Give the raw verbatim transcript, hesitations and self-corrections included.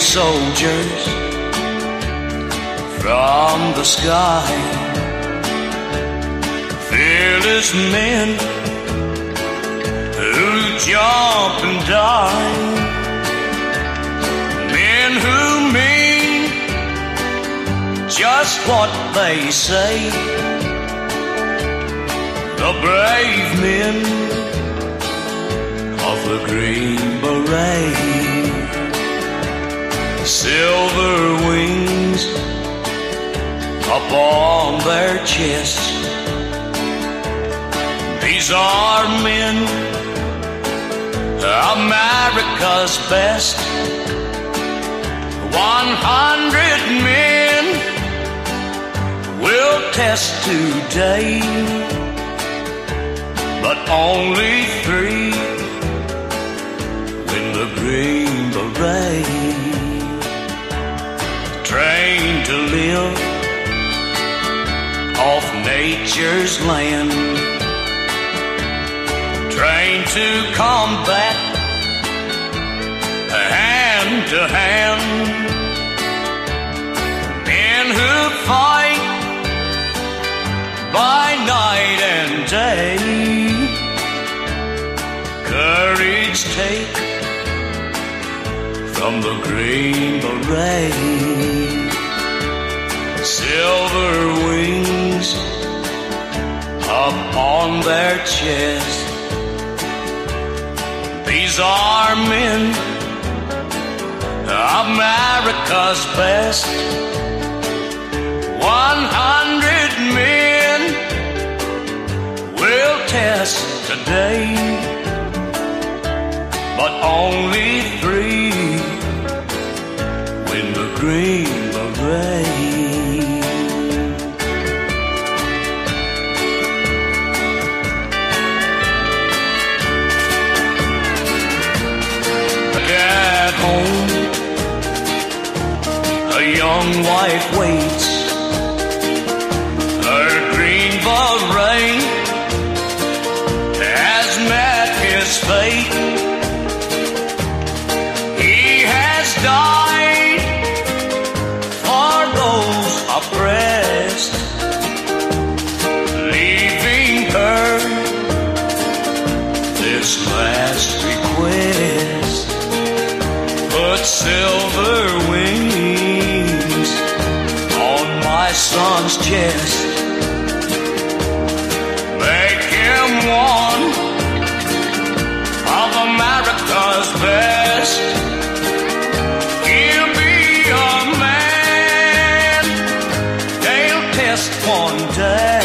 soldiers from the sky, fearless men who jump and die, men who mean just what they say, the brave men of the Green Beret. Silver wings upon their chests, these are men, America's best. One hundred men will test today, but only three win the Green Beret. Trained to live off nature's land, trained to combat hand to hand, men who fight by night and day, courage take from the Green Beret. Silver wings upon their chest, these are men, America's best. One hundred men will test today, but only three win the Green Beret. At home, a young wife waits, her Green Beret has met his fate. He has died for those oppressed, leaving her this last request. Put silver wings on my son's chest, make him one of America's best. He'll be a man they'll test one day.